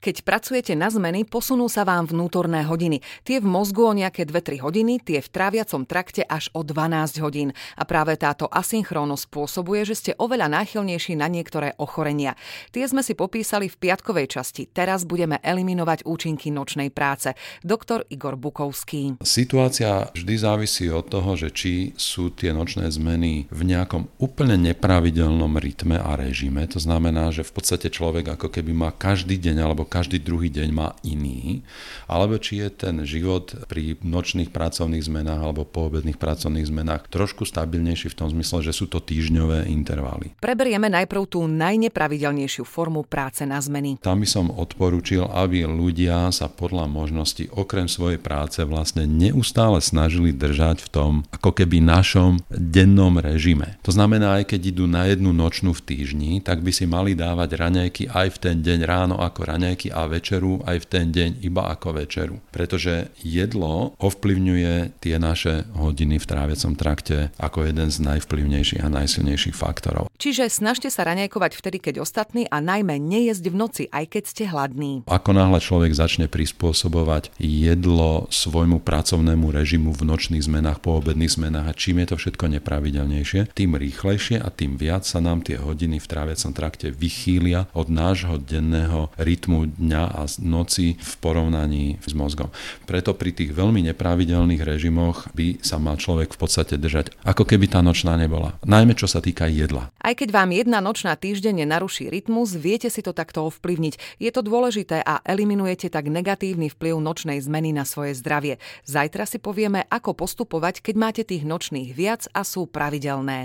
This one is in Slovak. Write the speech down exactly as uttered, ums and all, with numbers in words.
Keď pracujete na zmeny, posunú sa vám vnútorné hodiny. Tie v mozgu o nejaké dve tri hodiny, tie v tráviacom trakte až o dvanásť hodín. A práve táto asynchrónnosť spôsobuje, že ste oveľa náchylnejší na niektoré ochorenia. Tie sme si popísali v piatkovej časti. Teraz budeme eliminovať účinky nočnej práce. Doktor Igor Bukovský. Situácia vždy závisí od toho, že či sú tie nočné zmeny v nejakom úplne nepravidelnom rytme a režime. To znamená, že v podstate človek ako keby má každý deň alebo každý druhý deň má iný, alebo či je ten život pri nočných pracovných zmenách alebo poobedných pracovných zmenách trošku stabilnejší v tom zmysle, že sú to týždňové intervaly. Preberieme najprv tú najnepravidelnejšiu formu práce na zmeny. Tam by som odporúčil, aby ľudia sa podľa možností okrem svojej práce vlastne neustále snažili držať v tom ako keby našom dennom režime. To znamená, aj keď idú na jednu nočnú v týždni, tak by si mali dávať raňajky aj v ten deň ráno ako raňajky a večeru aj v ten deň iba ako večeru. Pretože jedlo ovplyvňuje tie naše hodiny v tráviacom trakte ako jeden z najvplyvnejších a najsilnejších faktorov. Čiže snažte sa raňajkovať vtedy, keď ostatní a najmä nejesť v noci, aj keď ste hladní. Ako náhle človek začne prispôsobovať jedlo svojmu pracovnému režimu v nočných zmenách, poobedných zmenách a čím je to všetko nepravidelnejšie, tým rýchlejšie a tým viac sa nám tie hodiny v tráviacom trakte vychýlia od nášho denného rytmu dňa a noci v porovnaní s mozgom. Preto pri tých veľmi nepravidelných režimoch by sa mal človek v podstate držať, ako keby tá nočná nebola. Najmä čo sa týka jedla. Aj keď vám jedna nočná týždenne naruší rytmus, viete si to takto ovplyvniť. Je to dôležité a eliminujete tak negatívny vplyv nočnej zmeny na svoje zdravie. Zajtra si povieme, ako postupovať, keď máte tých nočných viac a sú pravidelné.